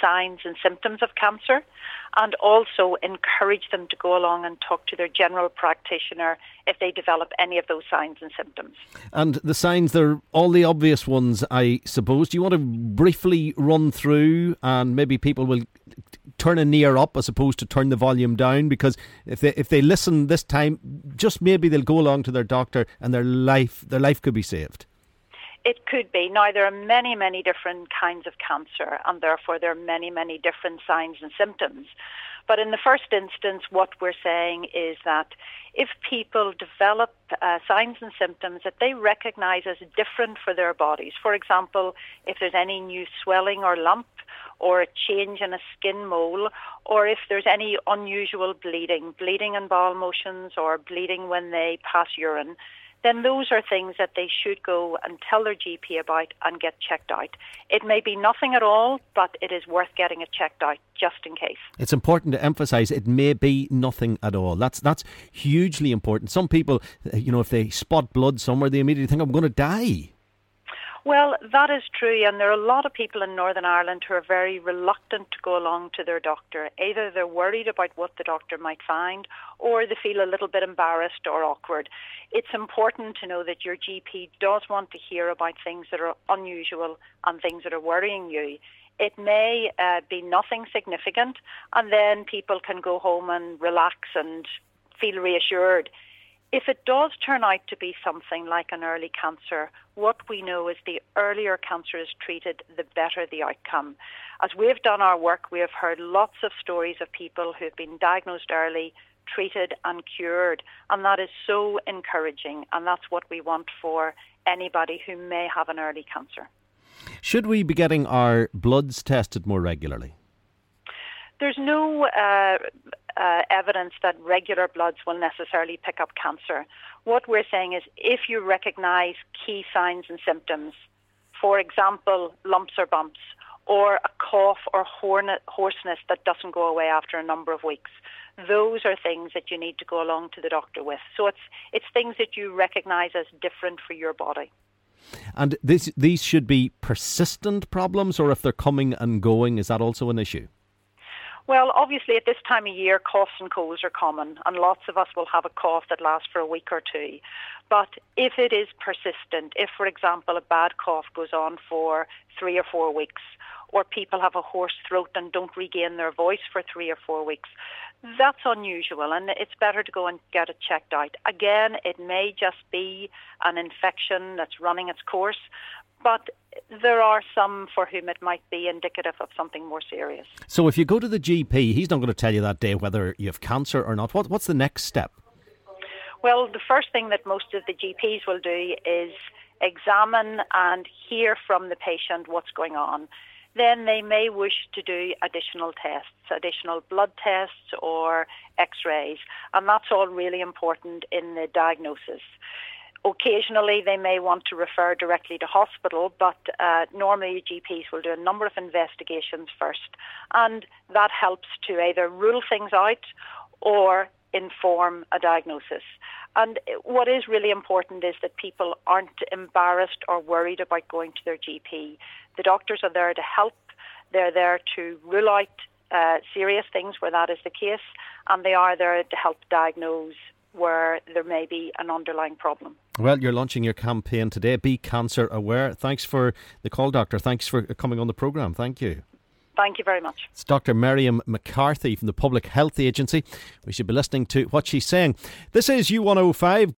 signs and symptoms of cancer, and also encourage them to go along and talk to their general practitioner if they develop any of those signs and symptoms. And the signs, they're all the obvious ones, I suppose. Do you want to briefly run through, and maybe people will turn an ear up as opposed to turn the volume down? Because if they listen this time, just maybe they'll go along to their doctor and their life could be saved. It could be. Now, there are many, many different kinds of cancer, and therefore there are many, many different signs and symptoms. But in the first instance, what we're saying is that if people develop signs and symptoms that they recognize as different for their bodies, for example, if there's any new swelling or lump, or a change in a skin mole, or if there's any unusual bleeding in bowel motions or bleeding when they pass urine, then those are things that they should go and tell their GP about and get checked out. It may be nothing at all, but it is worth getting it checked out just in case. It's important to emphasise it may be nothing at all. That's hugely important. Some people, if they spot blood somewhere, they immediately think, I'm going to die. Well, that is true, and there are a lot of people in Northern Ireland who are very reluctant to go along to their doctor. Either they're worried about what the doctor might find, or they feel a little bit embarrassed or awkward. It's important to know that your GP does want to hear about things that are unusual and things that are worrying you. It may be nothing significant, and then people can go home and relax and feel reassured. If it does turn out to be something like an early cancer, what we know is the earlier cancer is treated, the better the outcome. As we've done our work, we have heard lots of stories of people who have been diagnosed early, treated and cured, and that is so encouraging, and that's what we want for anybody who may have an early cancer. Should we be getting our bloods tested more regularly? There's no evidence that regular bloods will necessarily pick up cancer. What we're saying is if you recognise key signs and symptoms, for example, lumps or bumps, or a cough or hoarseness that doesn't go away after a number of weeks, those are things that you need to go along to the doctor with. So it's things that you recognise as different for your body. And these should be persistent problems, or if they're coming and going, is that also an issue? Well, obviously at this time of year, coughs and colds are common, and lots of us will have a cough that lasts for a week or two. But if it is persistent, if, for example, a bad cough goes on for 3 or 4 weeks, or people have a hoarse throat and don't regain their voice for 3 or 4 weeks, that's unusual, and it's better to go and get it checked out. Again, it may just be an infection that's running its course, but there are some for whom it might be indicative of something more serious. So if you go to the GP, he's not going to tell you that day whether you have cancer or not. What's the next step? Well, the first thing that most of the GPs will do is examine and hear from the patient what's going on. Then they may wish to do additional tests, additional blood tests or x-rays, and that's all really important in the diagnosis. Occasionally they may want to refer directly to hospital, but normally GPs will do a number of investigations first, and that helps to either rule things out or inform a diagnosis. And what is really important is that people aren't embarrassed or worried about going to their GP. The doctors are there to help. They're there to rule out serious things where that is the case, and they are there to help diagnose where there may be an underlying problem. Well, you're launching your campaign today, Be Cancer Aware. Thanks for the call, Doctor. Thanks for coming on the programme. Thank you. Thank you very much. It's Dr. Miriam McCarthy from the Public Health Agency. We should be listening to what she's saying. This is U105.